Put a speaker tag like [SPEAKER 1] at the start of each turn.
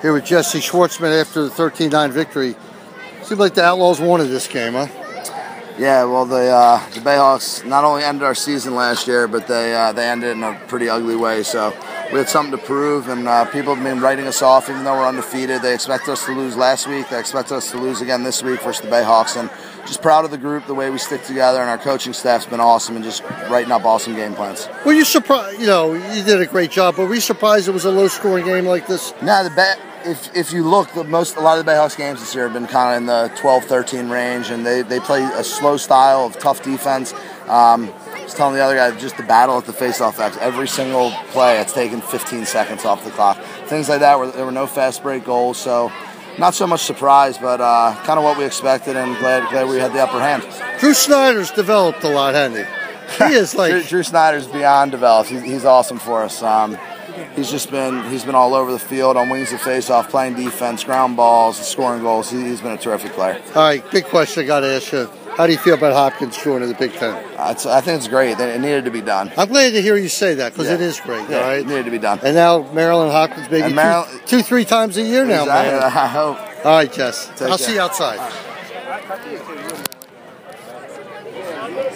[SPEAKER 1] Here with Jesse Schwartzman after the 13-9 victory. Seems like the Outlaws wanted this game, huh?
[SPEAKER 2] Yeah, well, the Bayhawks not only ended our season last year, but they ended it in a pretty ugly way. So we had something to prove, and people have been writing us off, even though we're undefeated. They expect us to lose last week. They expect us to lose again this week versus the Bayhawks. And just proud of the group, the way we stick together, and our coaching staff's been awesome, and just writing up awesome game plans.
[SPEAKER 1] Were you surprised? You know, you did a great job, but were you surprised it was a low-scoring game like this?
[SPEAKER 2] No, if you look, a lot of the Bayhawks games this year have been kind of in the 12-13 range, and they play a slow style of tough defense. I was telling the other guy, just the battle at the faceoff X, every single play, it's taken 15 seconds off the clock. Things like that, where there were no fast break goals, so not so much surprise, but kind of what we expected, and glad we had the upper hand.
[SPEAKER 1] Drew Snyder's developed a lot, hasn't he? He is like
[SPEAKER 2] Drew Snyder's beyond developed. He's awesome for us. He's been all over the field on wings of faceoff, playing defense, ground balls, scoring goals. He's been a terrific player.
[SPEAKER 1] All right, big question I got to ask you. How do you feel about Hopkins joining the Big Ten?
[SPEAKER 2] I think it's great. It needed to be done.
[SPEAKER 1] I'm glad to hear you say that because it is great.
[SPEAKER 2] Yeah,
[SPEAKER 1] all right,
[SPEAKER 2] it needed to be done.
[SPEAKER 1] And now Maryland Hopkins, maybe two, 3 times a year now,
[SPEAKER 2] exactly.
[SPEAKER 1] man.
[SPEAKER 2] I hope.
[SPEAKER 1] All right, Jess. I'll see you outside.